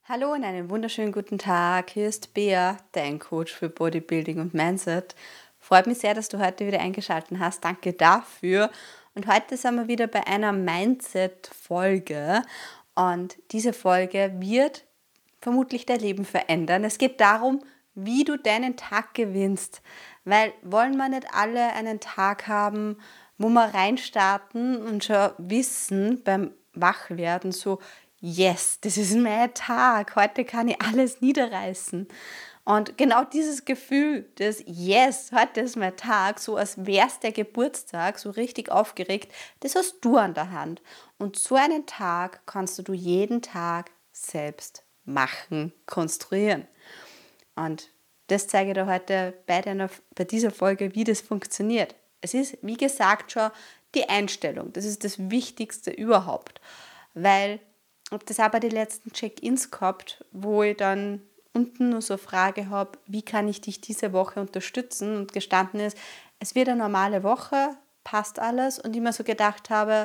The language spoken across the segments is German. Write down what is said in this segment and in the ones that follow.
Hallo und einen wunderschönen guten Tag. Hier ist Bea, dein Coach für Bodybuilding und Mindset. Freut mich sehr, dass du heute wieder eingeschaltet hast. Danke dafür. Und heute sind wir wieder bei einer Mindset-Folge. Und diese Folge wird vermutlich dein Leben verändern. Es geht darum, wie du deinen Tag gewinnst. Weil wollen wir nicht alle einen Tag haben, wo wir reinstarten und schon wissen beim Wachwerden so, yes, das ist mein Tag, heute kann ich alles niederreißen. Und genau dieses Gefühl, das Yes, heute ist mein Tag, so als wäre es der Geburtstag, so richtig aufgeregt, das hast du an der Hand. Und so einen Tag kannst du jeden Tag selbst machen, konstruieren. Und das zeige ich dir heute bei dieser Folge, wie das funktioniert. Es ist, wie gesagt, schon die Einstellung. Das ist das Wichtigste überhaupt. Weil, ich habe das auch bei den letzten Check-ins gehabt, wo ich dann unten nur so eine Frage habe, wie kann ich dich diese Woche unterstützen? Und gestanden ist, es wird eine normale Woche, passt alles. Und ich mir so gedacht habe,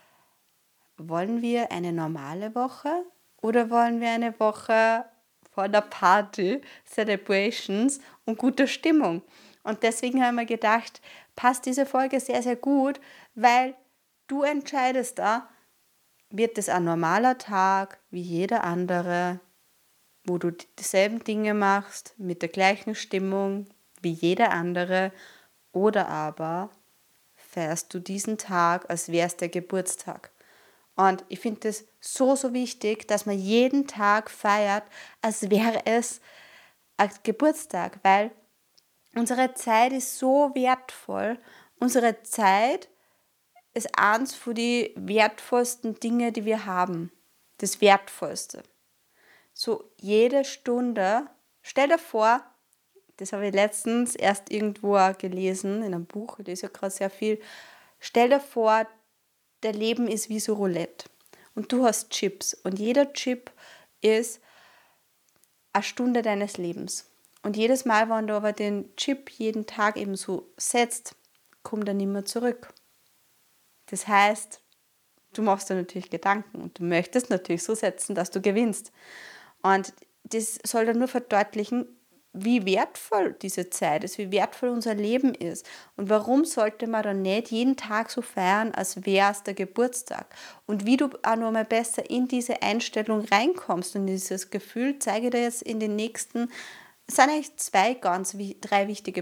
wollen wir eine normale Woche oder wollen wir eine Woche vor der Party, Celebrations und guter Stimmung? Und deswegen habe ich mir gedacht, passt diese Folge sehr, sehr gut, weil du entscheidest da, wird es ein normaler Tag wie jeder andere, wo du dieselben Dinge machst, mit der gleichen Stimmung wie jeder andere, oder aber feierst du diesen Tag, als wäre es der Geburtstag. Und ich finde es so, so wichtig, dass man jeden Tag feiert, als wäre es ein Geburtstag, weil unsere Zeit ist so wertvoll. Unsere Zeit ist eins von den wertvollsten Dinge, die wir haben. Das Wertvollste. So jede Stunde, stell dir vor, das habe ich letztens erst irgendwo gelesen, in einem Buch, ich lese ja gerade sehr viel, stell dir vor, dein Leben ist wie so Roulette und du hast Chips und jeder Chip ist eine Stunde deines Lebens. Und jedes Mal, wenn du aber den Chip jeden Tag eben so setzt, kommt er nicht mehr zurück. Das heißt, du machst dir natürlich Gedanken und du möchtest natürlich so setzen, dass du gewinnst. Und das soll dann nur verdeutlichen, wie wertvoll diese Zeit ist, wie wertvoll unser Leben ist. Und warum sollte man dann nicht jeden Tag so feiern, als wäre es der Geburtstag? Und wie du auch noch mal besser in diese Einstellung reinkommst und dieses Gefühl, zeige ich dir jetzt in den nächsten, es sind eigentlich drei wichtige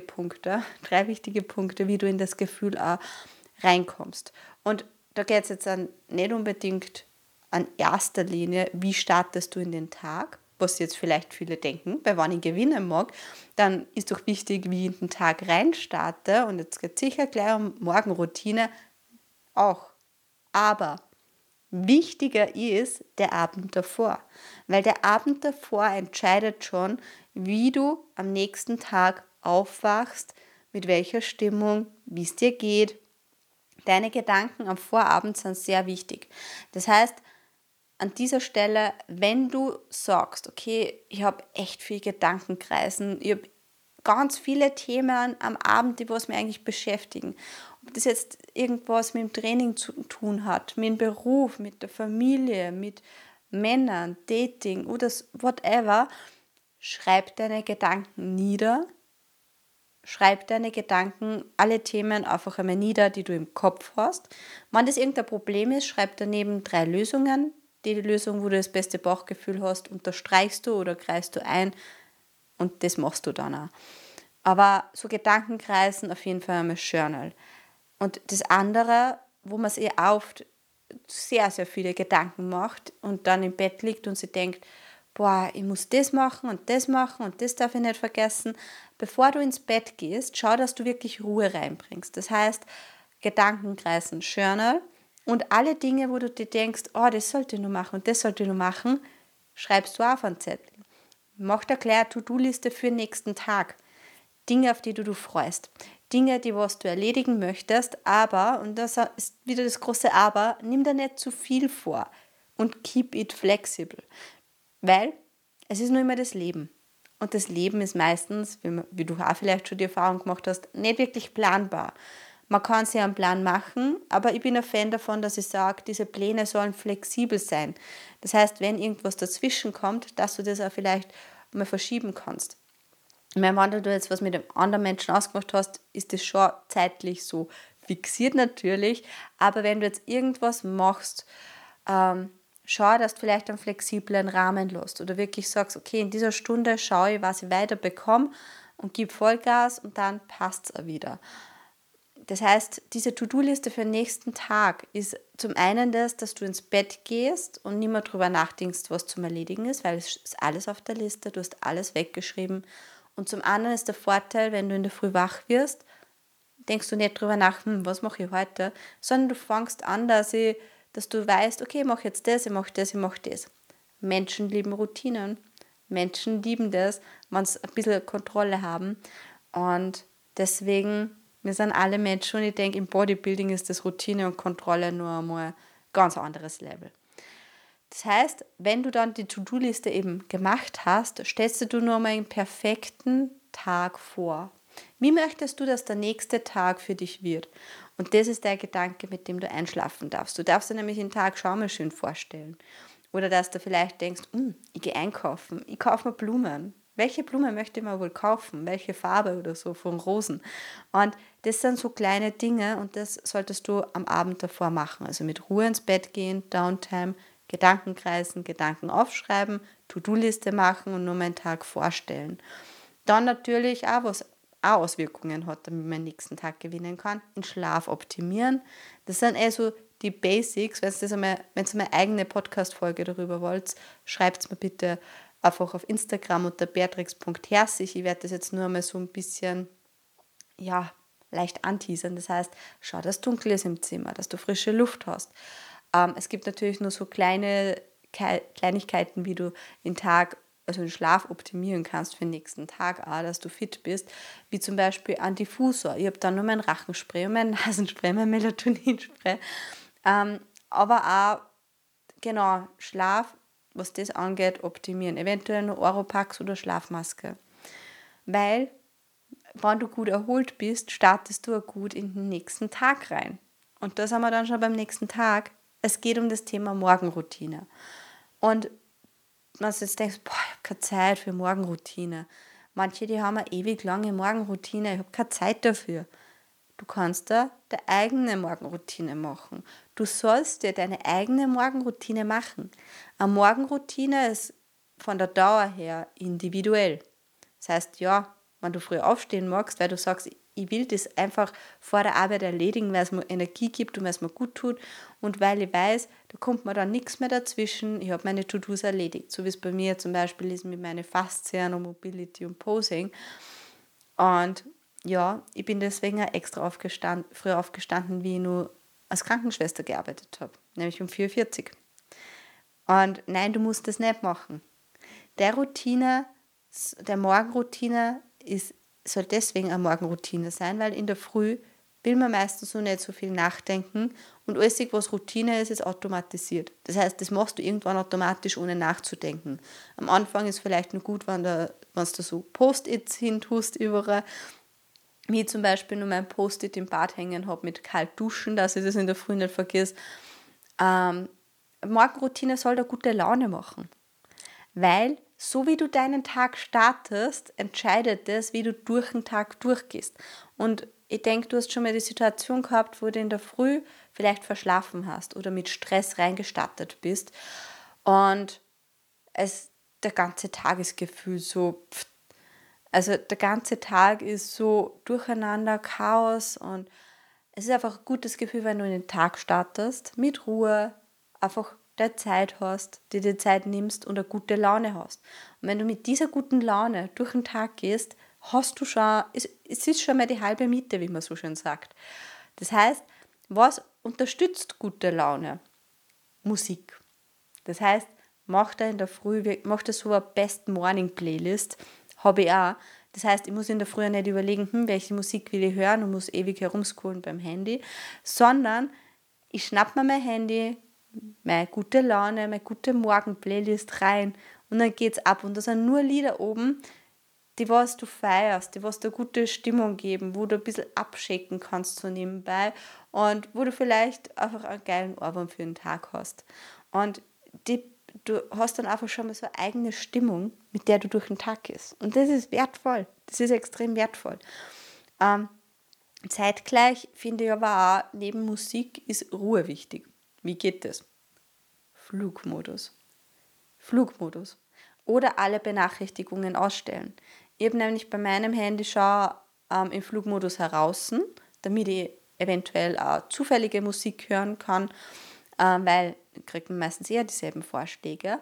Punkte, wie du in das Gefühl auch reinkommst. Und da geht es jetzt dann nicht unbedingt an erster Linie, wie startest du in den Tag, was jetzt vielleicht viele denken, weil wenn ich gewinnen mag, dann ist doch wichtig, wie ich in den Tag reinstarte und jetzt geht es sicher gleich um Morgenroutine auch. Aber wichtiger ist der Abend davor, weil der Abend davor entscheidet schon, wie du am nächsten Tag aufwachst, mit welcher Stimmung, wie es dir geht. Deine Gedanken am Vorabend sind sehr wichtig. Das heißt, an dieser Stelle, wenn du sagst, okay, ich habe echt viel Gedankenkreisen, ich habe ganz viele Themen am Abend, die was mich eigentlich beschäftigen. Ob das jetzt irgendwas mit dem Training zu tun hat, mit dem Beruf, mit der Familie, mit Männern, Dating oder whatever, schreib deine Gedanken nieder. Schreib deine Gedanken, alle Themen einfach einmal nieder, die du im Kopf hast. Wenn das irgendein Problem ist, schreib daneben 3 Lösungen. Die Lösung, wo du das beste Bauchgefühl hast, unterstreichst du oder kreist du ein und das machst du dann auch. Aber so Gedankenkreisen auf jeden Fall einmal Journal. Und das andere, wo man sich oft sehr, sehr viele Gedanken macht und dann im Bett liegt und sie denkt, boah, ich muss das machen und das darf ich nicht vergessen. Bevor du ins Bett gehst, schau, dass du wirklich Ruhe reinbringst. Das heißt, Gedankenkreisen, Journal und alle Dinge, wo du dir denkst, oh, das sollte ich noch machen und das sollte ich noch machen, schreibst du auf einen Zettel. Mach dir gleich eine To-Do-Liste für den nächsten Tag. Dinge, auf die du freust. Dinge, die was du erledigen möchtest, aber, und das ist wieder das große Aber, nimm dir nicht zu viel vor und keep it flexible. Weil es ist nur immer das Leben. Und das Leben ist meistens, wie du auch vielleicht schon die Erfahrung gemacht hast, nicht wirklich planbar. Man kann sich einen Plan machen, aber ich bin ein Fan davon, dass ich sage, diese Pläne sollen flexibel sein. Das heißt, wenn irgendwas dazwischen kommt, dass du das auch vielleicht mal verschieben kannst. Ich meine, wenn du jetzt was mit einem anderen Menschen ausgemacht hast, ist das schon zeitlich so fixiert natürlich, aber wenn du jetzt irgendwas machst, schau, dass du vielleicht einen flexiblen Rahmen lässt oder wirklich sagst, okay, in dieser Stunde schaue ich, was ich weiter bekomme und gib Vollgas und dann passt es auch wieder. Das heißt, diese To-Do-Liste für den nächsten Tag ist zum einen das, dass du ins Bett gehst und nicht mehr darüber nachdenkst, was zum Erledigen ist, weil es ist alles auf der Liste, du hast alles weggeschrieben. Und zum anderen ist der Vorteil, wenn du in der Früh wach wirst, denkst du nicht darüber nach, was mache ich heute, sondern du fängst an, dass du weißt, okay, ich mache jetzt das, ich mache das, ich mache das. Menschen lieben Routinen. Menschen lieben das, wenn sie ein bisschen Kontrolle haben. Und deswegen, wir sind alle Menschen und ich denke, im Bodybuilding ist das Routine und Kontrolle nur einmal ein ganz anderes Level. Das heißt, wenn du dann die To-Do-Liste eben gemacht hast, stellst du nur mal einen perfekten Tag vor. Wie möchtest du, dass der nächste Tag für dich wird? Und das ist der Gedanke, mit dem du einschlafen darfst. Du darfst dir nämlich den Tag schon mal schön vorstellen. Oder dass du vielleicht denkst, ich gehe einkaufen, ich kaufe mir Blumen. Welche Blume möchte ich mir wohl kaufen? Welche Farbe oder so von Rosen? Und das sind so kleine Dinge und das solltest du am Abend davor machen. Also mit Ruhe ins Bett gehen, Downtime, Gedanken kreisen, Gedanken aufschreiben, To-Do-Liste machen und nur meinen Tag vorstellen. Dann natürlich auch, was auch Auswirkungen hat, damit man den nächsten Tag gewinnen kann, den Schlaf optimieren. Das sind so die Basics. Wenn ihr eine eigene Podcast-Folge darüber wollt, schreibt es mir bitte einfach auf Instagram unter beatrix.herzig. Ich werde das jetzt nur einmal so ein bisschen, leicht anteasern. Das heißt, schau, dass es dunkel ist im Zimmer, dass du frische Luft hast. Es gibt natürlich nur so Kleinigkeiten, wie du den Schlaf optimieren kannst für den nächsten Tag auch, dass du fit bist, wie zum Beispiel ein Diffusor. Ich habe dann nur mein Rachenspray und mein Nasenspray, mein Melatoninspray. Aber auch, genau, Schlaf, was das angeht, optimieren. Eventuell noch Oropax oder Schlafmaske. Weil, wenn du gut erholt bist, startest du auch gut in den nächsten Tag rein. Und da sind wir dann schon beim nächsten Tag. Es geht um das Thema Morgenroutine. Und wenn du jetzt denkst, ich habe keine Zeit für Morgenroutine. Manche, die haben eine ewig lange Morgenroutine, ich habe keine Zeit dafür. Du kannst da deine eigene Morgenroutine machen. Du sollst dir deine eigene Morgenroutine machen. Eine Morgenroutine ist von der Dauer her individuell. Das heißt, ja, wenn du früh aufstehen magst, weil du sagst, ich will das einfach vor der Arbeit erledigen, weil es mir Energie gibt und weil es mir gut tut und weil ich weiß, da kommt mir dann nichts mehr dazwischen, ich habe meine To-Dos erledigt, so wie es bei mir zum Beispiel ist mit meinen Faszien und Mobility und Posing. Und ja, ich bin deswegen auch extra früher aufgestanden, wie ich nur als Krankenschwester gearbeitet habe, nämlich um 4:40 Uhr. Und nein, du musst das nicht machen. Der Morgenroutine soll deswegen eine Morgenroutine sein, weil in der Früh will man meistens noch nicht so viel nachdenken und alles, was Routine ist, ist automatisiert. Das heißt, das machst du irgendwann automatisch, ohne nachzudenken. Am Anfang ist vielleicht noch gut, wenn du so Post-its hintust überall, wie ich zum Beispiel nur mein Post-it im Bad hängen habe mit kalt duschen, dass ich das in der Früh nicht vergesse. Morgenroutine soll dir gute Laune machen, weil so wie du deinen Tag startest, entscheidet das, wie du durch den Tag durchgehst. Und ich denke, du hast schon mal die Situation gehabt, wo du in der Früh vielleicht verschlafen hast oder mit Stress reingestartet bist und der ganze Tagesgefühl so, also der ganze Tag ist so durcheinander, Chaos und es ist einfach ein gutes Gefühl, wenn du in den Tag startest, mit Ruhe, einfach der Zeit hast, dir die Zeit nimmst und eine gute Laune hast. Und wenn du mit dieser guten Laune durch den Tag gehst, hast du schon, es ist schon mal die halbe Miete, wie man so schön sagt. Das heißt, was unterstützt gute Laune? Musik. Das heißt, mach da in der Früh, mach da so eine Best Morning Playlist, habe ich auch. Das heißt, ich muss in der Früh nicht überlegen, welche Musik will ich hören und muss ewig herumscrollen beim Handy, sondern ich schnapp mir mein Handy, meine gute Laune, meine gute Morgen-Playlist rein und dann geht's ab. Und da sind nur Lieder oben, die was du feierst, die was dir gute Stimmung geben, wo du ein bisschen abschicken kannst so nebenbei und wo du vielleicht einfach einen geilen Ohrwurm für den Tag hast. Und du hast dann einfach schon mal so eine eigene Stimmung, mit der du durch den Tag gehst. Und das ist wertvoll. Das ist extrem wertvoll. Zeitgleich finde ich aber auch, neben Musik ist Ruhe wichtig. Wie geht das? Flugmodus. Flugmodus. Oder alle Benachrichtigungen ausstellen. Ich habe nämlich bei meinem Handy schon im Flugmodus heraus, damit ich eventuell auch zufällige Musik hören kann, weil kriegt man meistens eher dieselben Vorschläge.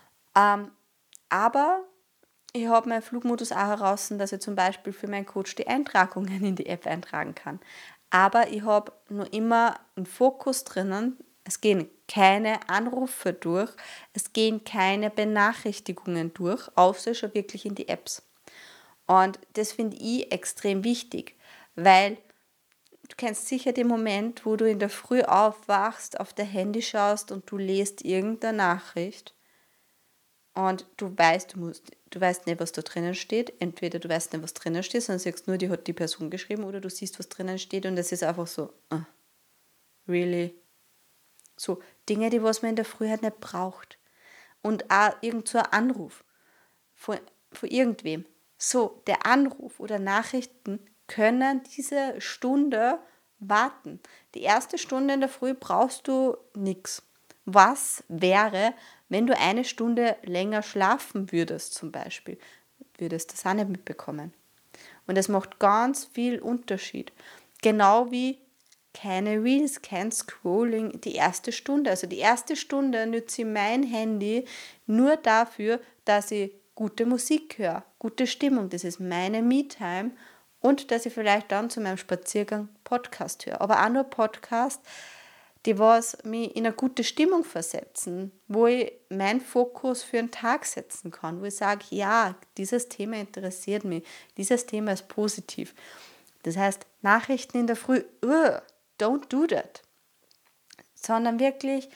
Aber ich habe meinen Flugmodus auch heraus, dass ich zum Beispiel für meinen Coach die Eintragungen in die App eintragen kann. Aber ich habe nur immer einen Fokus drinnen. Es gehen keine Anrufe durch, es gehen keine Benachrichtigungen durch, außer schon wirklich in die Apps. Und das finde ich extrem wichtig, weil du kennst sicher den Moment, wo du in der Früh aufwachst, auf dein Handy schaust und du liest irgendeine Nachricht und du weißt nicht, was da drinnen steht. Entweder du weißt nicht, was drinnen steht, sondern sagst nur, die hat die Person geschrieben, oder du siehst, was drinnen steht und es ist einfach so, really? So Dinge, die was man in der Früh halt nicht braucht. Und auch irgend so ein Anruf von irgendwem. So, der Anruf oder Nachrichten können diese Stunde warten. Die erste Stunde in der Früh brauchst du nichts. Was wäre, wenn du eine Stunde länger schlafen würdest zum Beispiel? Würdest du das auch nicht mitbekommen. Und das macht ganz viel Unterschied. Genau wie keine Reels, kein Scrolling, die erste Stunde. Also die erste Stunde nütze ich mein Handy nur dafür, dass ich gute Musik höre, gute Stimmung. Das ist meine Me-Time und dass ich vielleicht dann zu meinem Spaziergang Podcast höre. Aber auch nur Podcast, die was mich in eine gute Stimmung versetzen, wo ich meinen Fokus für den Tag setzen kann, wo ich sage, ja, dieses Thema interessiert mich, dieses Thema ist positiv. Das heißt, Nachrichten in der Früh, don't do that. Sondern wirklich,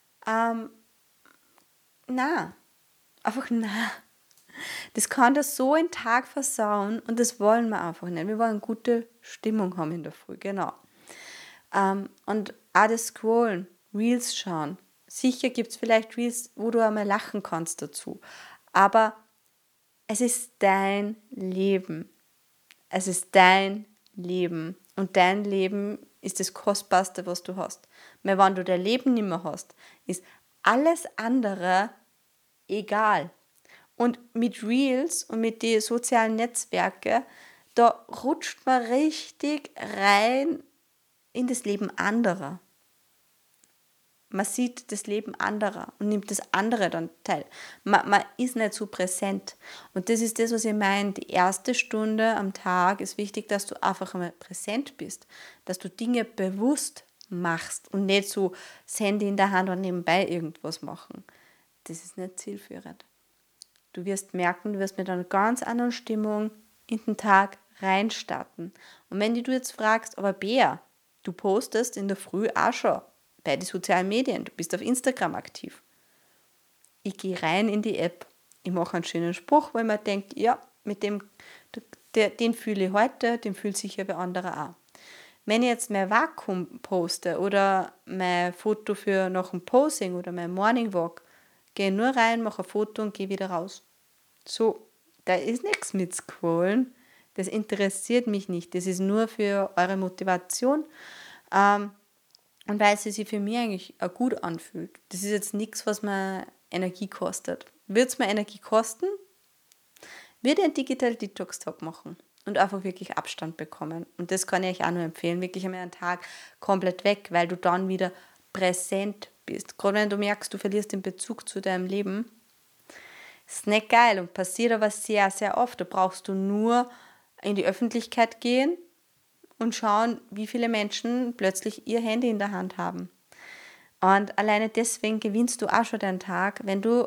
einfach na. Das kann das so einen Tag versauen und das wollen wir einfach nicht. Wir wollen gute Stimmung haben in der Früh, genau. Und auch das Scrollen, Reels schauen. Sicher gibt es vielleicht Reels, wo du einmal lachen kannst dazu. Aber es ist dein Leben. Es ist dein Leben. Und dein Leben ist das Kostbarste, was du hast. Weil wenn du dein Leben nicht mehr hast, ist alles andere egal. Und mit Reels und mit den sozialen Netzwerken, da rutscht man richtig rein in das Leben anderer. Man sieht das Leben anderer und nimmt das andere dann teil. Man ist nicht so präsent. Und das ist das, was ich meine. Die erste Stunde am Tag ist wichtig, dass du einfach einmal präsent bist. Dass du Dinge bewusst machst und nicht so das Handy in der Hand und nebenbei irgendwas machen. Das ist nicht zielführend. Du wirst merken, du wirst mit einer ganz anderen Stimmung in den Tag reinstarten. Und wenn du jetzt fragst, aber Bea, du postest in der Früh auch schon bei den sozialen Medien, du bist auf Instagram aktiv. Ich gehe rein in die App, ich mache einen schönen Spruch, weil man denkt, ja, mit dem, den fühle ich heute, den fühlt sicher bei anderen auch. Wenn ich jetzt mein Vakuum poste oder mein Foto für nach dem Posing oder mein Morning Walk, gehe nur rein, mache ein Foto und gehe wieder raus. So, da ist nichts mit Scrollen. Das interessiert mich nicht. Das ist nur für eure Motivation. Und weil es sich für mich eigentlich auch gut anfühlt. Das ist jetzt nichts, was mir Energie kostet. Wird es mir Energie kosten, würde ich einen Digital Detox Tag machen und einfach wirklich Abstand bekommen. Und das kann ich euch auch nur empfehlen. Wirklich einmal einen Tag komplett weg, weil du dann wieder präsent bist. Gerade wenn du merkst, du verlierst den Bezug zu deinem Leben, ist nicht geil und passiert aber sehr, sehr oft. Da brauchst du nur in die Öffentlichkeit gehen und schauen, wie viele Menschen plötzlich ihr Handy in der Hand haben. Und alleine deswegen gewinnst du auch schon deinen Tag, wenn du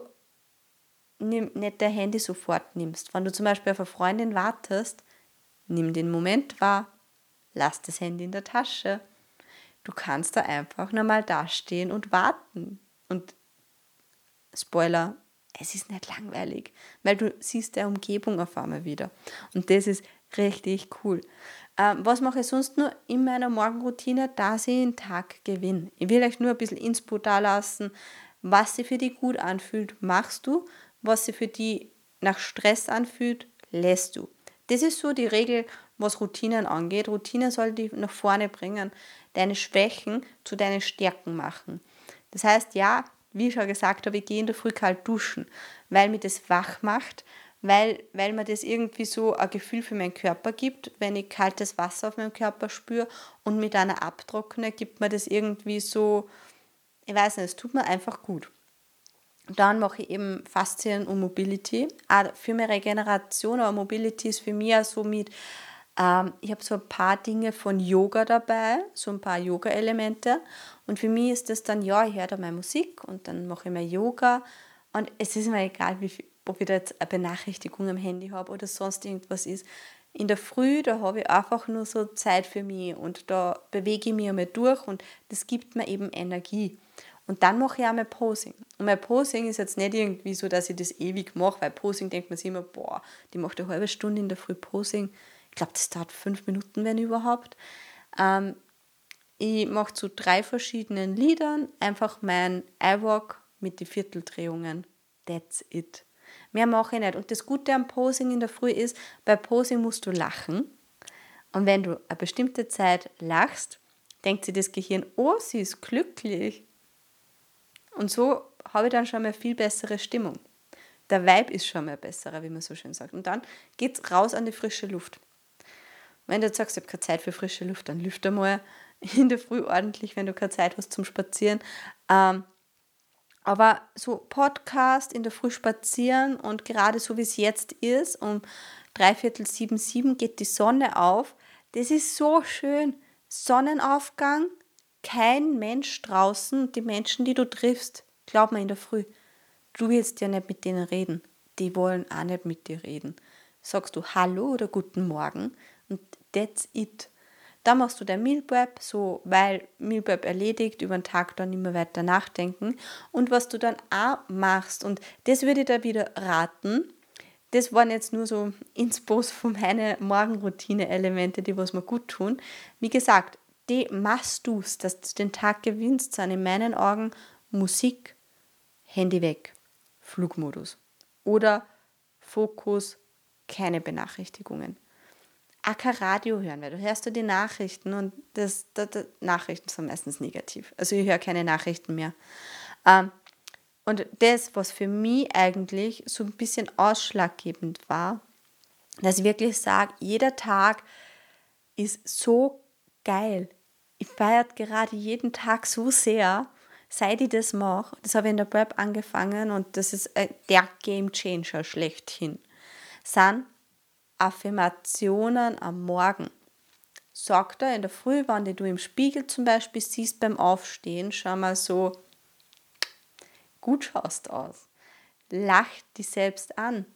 nicht dein Handy sofort nimmst. Wenn du zum Beispiel auf eine Freundin wartest, nimm den Moment wahr, lass das Handy in der Tasche. Du kannst da einfach nochmal dastehen und warten. Und Spoiler, es ist nicht langweilig, weil du siehst der Umgebung auf einmal wieder. Und das ist richtig cool. Was mache ich sonst nur in meiner Morgenroutine, dass ich den Tag gewinne? Ich will euch nur ein bisschen Inspo da lassen. Was sich für dich gut anfühlt, machst du. Was sich für dich nach Stress anfühlt, lässt du. Das ist so die Regel, was Routinen angeht. Routinen soll dich nach vorne bringen, deine Schwächen zu deinen Stärken machen. Das heißt, ja, wie ich schon gesagt habe, ich gehe in der Früh kalt duschen, weil mir das wach macht, weil mir das irgendwie so ein Gefühl für meinen Körper gibt. Wenn ich kaltes Wasser auf meinem Körper spüre und mit einer abtrockne, gibt mir das irgendwie so, ich weiß nicht, es tut mir einfach gut. Dann mache ich eben Faszien und Mobility, auch für meine Regeneration, aber Mobility ist für mich auch so mit, ich habe so ein paar Dinge von Yoga dabei, so ein paar Yoga-Elemente und für mich ist das dann, ja, ich höre da meine Musik und dann mache ich mein Yoga und es ist mir egal, ob ich da jetzt eine Benachrichtigung am Handy habe oder sonst irgendwas ist. In der Früh, da habe ich einfach nur so Zeit für mich und da bewege ich mich einmal durch und das gibt mir eben Energie. Und dann mache ich auch mein Posing. Und mein Posing ist jetzt nicht irgendwie so, dass ich das ewig mache, weil Posing denkt man sich immer, boah, die macht eine halbe Stunde in der Früh Posing. Ich glaube, das dauert 5 Minuten, wenn überhaupt. Ich mache zu 3 verschiedenen Liedern einfach mein iWalk mit den Vierteldrehungen. That's it. Mehr mache ich nicht. Und das Gute am Posing in der Früh ist, bei Posing musst du lachen. Und wenn du eine bestimmte Zeit lachst, denkt sich das Gehirn, oh, sie ist glücklich. Und so habe ich dann schon mal viel bessere Stimmung. Der Vibe ist schon mal besserer, wie man so schön sagt. Und dann geht es raus an die frische Luft. Wenn du jetzt sagst, ich habe keine Zeit für frische Luft, dann lüfte mal in der Früh ordentlich, wenn du keine Zeit hast zum Spazieren. Aber so Podcast in der Früh spazieren und gerade so wie es jetzt ist, um 6:45 geht die Sonne auf. Das ist so schön. Sonnenaufgang, kein Mensch draußen. Die Menschen, die du triffst, glaub mir in der Früh, du willst ja nicht mit denen reden. Die wollen auch nicht mit dir reden. Sagst du Hallo oder Guten Morgen und that's it. Dann machst du dein Meal Prep, so, weil Meal Prep erledigt, über den Tag dann immer weiter nachdenken. Und was du dann auch machst, und das würde ich dir wieder raten, das waren jetzt nur so Inspos von meinen Morgenroutine-Elemente, die was mir gut tun. Wie gesagt, die machst du, dass du den Tag gewinnst, sind in meinen Augen Musik, Handy weg, Flugmodus. Oder Fokus, keine Benachrichtigungen. Auch kein Radio hören, weil du hörst die Nachrichten und Nachrichten sind meistens negativ. Also ich höre keine Nachrichten mehr. Und das, was für mich eigentlich so ein bisschen ausschlaggebend war, dass ich wirklich sage, jeder Tag ist so geil. Ich feiere gerade jeden Tag so sehr, seit ich das mache. Das habe ich in der Prep angefangen und das ist der Game Changer schlechthin. Sind Affirmationen am Morgen. Sag da in der Früh, wenn du im Spiegel zum Beispiel siehst beim Aufstehen, schau mal so, gut schaust aus. Lach dich selbst an.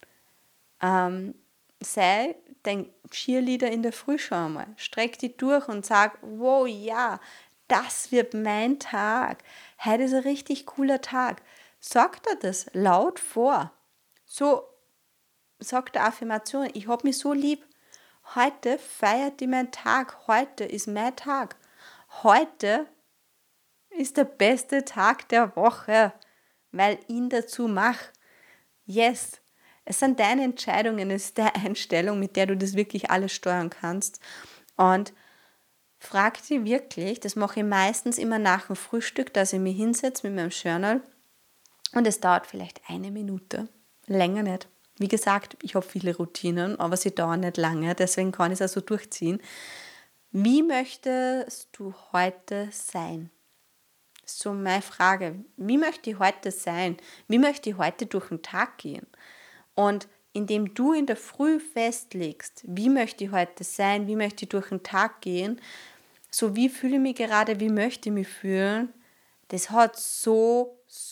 Sei dein Cheerleader in der Früh schon einmal. Streck dich durch und sag, wow, ja, das wird mein Tag. Heute ist ein richtig cooler Tag. Sag dir das laut vor. So sagt der Affirmation, ich habe mich so lieb. Heute feiert die meinen Tag. Heute ist mein Tag. Heute ist der beste Tag der Woche, weil ich ihn dazu mache. Yes, es sind deine Entscheidungen, es ist deine Einstellung, mit der du das wirklich alles steuern kannst. Und frag dich wirklich, das mache ich meistens immer nach dem Frühstück, dass ich mich hinsetze mit meinem Journal und es dauert vielleicht 1 Minute, länger nicht. Wie gesagt, ich habe viele Routinen, aber sie dauern nicht lange, deswegen kann ich es also durchziehen. Wie möchtest du heute sein? So meine Frage, wie möchte ich heute sein? Wie möchte ich heute durch den Tag gehen? Und indem du in der Früh festlegst, wie möchte ich heute sein, wie möchte ich durch den Tag gehen, so wie fühle ich mich gerade, wie möchte ich mich fühlen, das hat so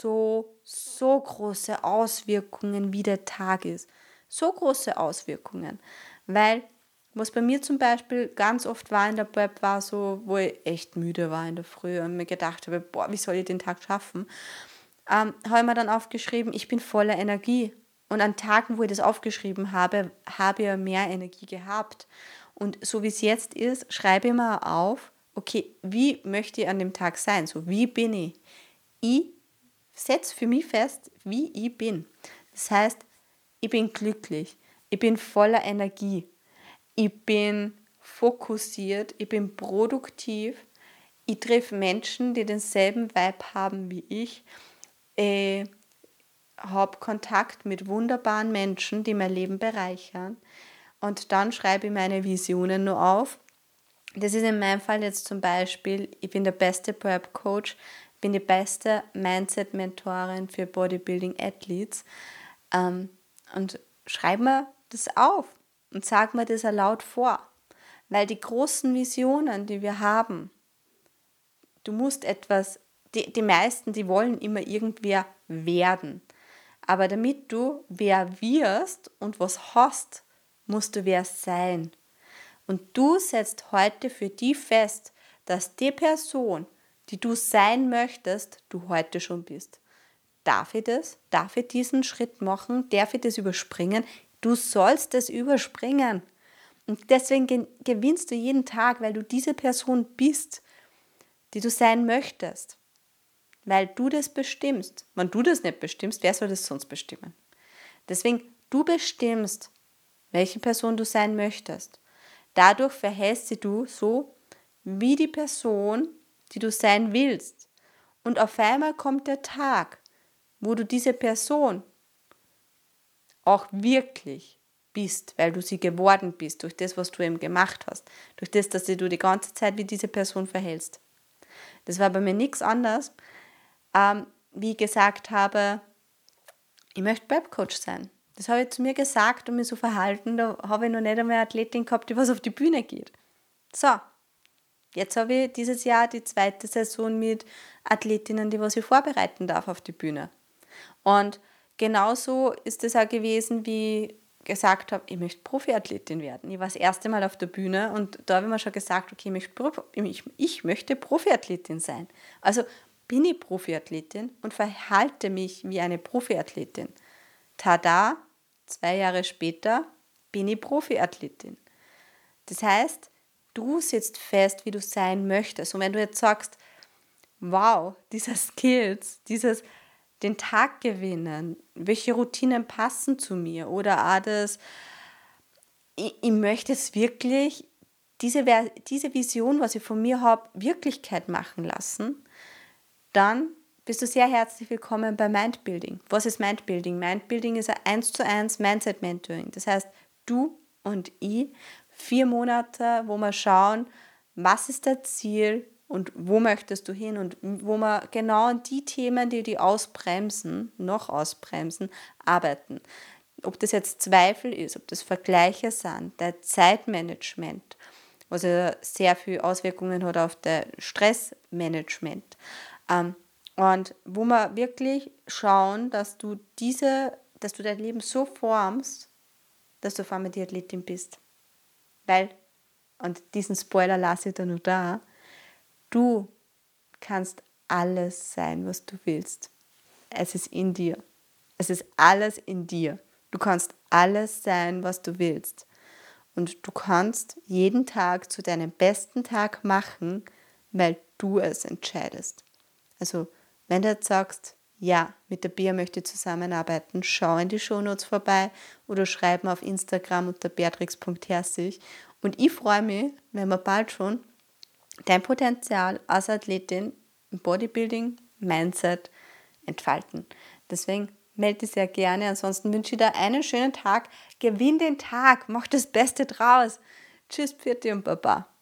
große Auswirkungen, wie der Tag ist. So große Auswirkungen, weil was bei mir zum Beispiel ganz oft war in der Prep, war so, wo ich echt müde war in der Früh und mir gedacht habe, boah, wie soll ich den Tag schaffen? habe ich mir dann aufgeschrieben, ich bin voller Energie. Und an Tagen, wo ich das aufgeschrieben habe, habe ich mehr Energie gehabt. Und so wie es jetzt ist, schreibe ich mir auf, okay, wie möchte ich an dem Tag sein? So, wie bin ich? Ich setze für mich fest, wie ich bin. Das heißt, ich bin glücklich, ich bin voller Energie, ich bin fokussiert, ich bin produktiv, ich treffe Menschen, die denselben Vibe haben wie ich, habe Kontakt mit wunderbaren Menschen, die mein Leben bereichern. Und dann schreibe ich meine Visionen nur auf. Das ist in meinem Fall jetzt zum Beispiel, ich bin der beste Prep-Coach, bin die beste Mindset-Mentorin für Bodybuilding-Athletes und schreibe mir das auf und sage mir das laut vor. Weil die großen Visionen, die wir haben, du musst etwas, die meisten, die wollen immer irgendwer werden. Aber damit du wer wirst und was hast, musst du wer sein. Und du setzt heute für dich fest, dass die Person, die du sein möchtest, du heute schon bist. Darf ich das? Darf ich diesen Schritt machen? Darf ich das überspringen? Du sollst es überspringen. Und deswegen gewinnst du jeden Tag, weil du diese Person bist, die du sein möchtest. Weil du das bestimmst. Wenn du das nicht bestimmst, wer soll das sonst bestimmen? Deswegen, du bestimmst, welche Person du sein möchtest. Dadurch verhältst du so wie die Person, die du sein willst. Und auf einmal kommt der Tag, wo du diese Person auch wirklich bist, weil du sie geworden bist, durch das, was du eben gemacht hast, durch das, dass du die ganze Zeit wie diese Person verhältst. Das war bei mir nichts anderes, wie ich gesagt habe, ich möchte Prep-Coach sein. Das habe ich zu mir gesagt und mich so verhalten, da habe ich noch nicht einmal eine Athletin gehabt, die was auf die Bühne geht. So, jetzt habe ich dieses Jahr die 2. Saison mit Athletinnen, die was ich vorbereiten darf auf die Bühne. Und genauso ist es auch gewesen, wie ich gesagt habe, ich möchte Profiathletin werden. Ich war das erste Mal auf der Bühne und da habe ich mir schon gesagt, okay, ich möchte Profiathletin sein. Also bin ich Profiathletin und verhalte mich wie eine Profiathletin. Tada, 2 Jahre später bin ich Profiathletin. Das heißt, du sitzt fest, wie du sein möchtest. Und wenn du jetzt sagst, wow, diese Skills, den Tag gewinnen, welche Routinen passen zu mir oder auch das, ich möchte es wirklich, diese Vision, was ich von mir habe, Wirklichkeit machen lassen, dann bist du sehr herzlich willkommen bei Mindbuilding. Was ist Mindbuilding? Mindbuilding ist ein 1:1 Mindset-Mentoring. Das heißt, du und ich, 4 Monate, wo wir schauen, was ist das Ziel und wo möchtest du hin und wo wir genau an die Themen, die noch ausbremsen, arbeiten. Ob das jetzt Zweifel ist, ob das Vergleiche sind, der Zeitmanagement, was ja sehr viele Auswirkungen hat auf das Stressmanagement. Und wo wir wirklich schauen, dass du dein Leben so formst, dass du auf einmal die Athletin bist. Weil, und diesen Spoiler lasse ich da nur da, du kannst alles sein, was du willst. Es ist in dir. Es ist alles in dir. Du kannst alles sein, was du willst. Und du kannst jeden Tag zu deinem besten Tag machen, weil du es entscheidest. Also, wenn du jetzt sagst, ja, mit der Bea möchte ich zusammenarbeiten, schau in die Shownotes vorbei oder schreib mir auf Instagram unter beatrix.herzig. Und ich freue mich, wenn wir bald schon dein Potenzial als Athletin im Bodybuilding, Mindset entfalten. Deswegen melde dich sehr gerne. Ansonsten wünsche ich dir einen schönen Tag. Gewinn den Tag, mach das Beste draus. Tschüss, Pfiat und Baba.